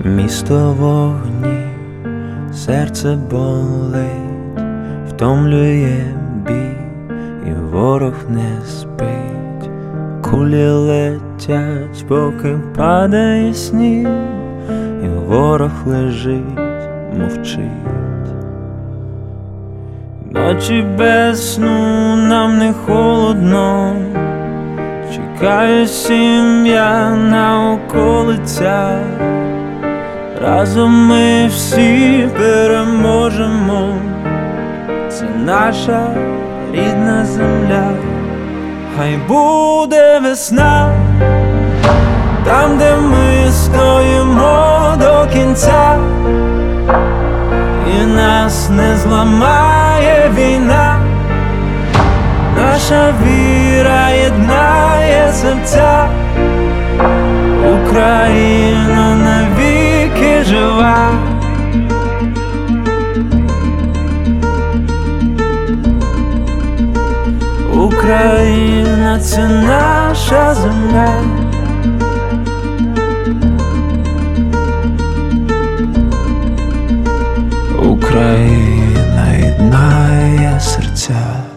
Місто вогні, серце болить, втомлює бій, і ворог не спить. Кулі летять, поки падає сніг, і ворог лежить, мовчить. Ночі без сну, нам не холодно, чекає сім'я на околицях. Разом ми всі переможемо, це наша рідна земля. Хай буде весна, там, де ми стоїмо до кінця, і нас не зламає війна. Наша віра єднає серця, Україна навіки жива. Україна — це наша земля. Україна єднає серця.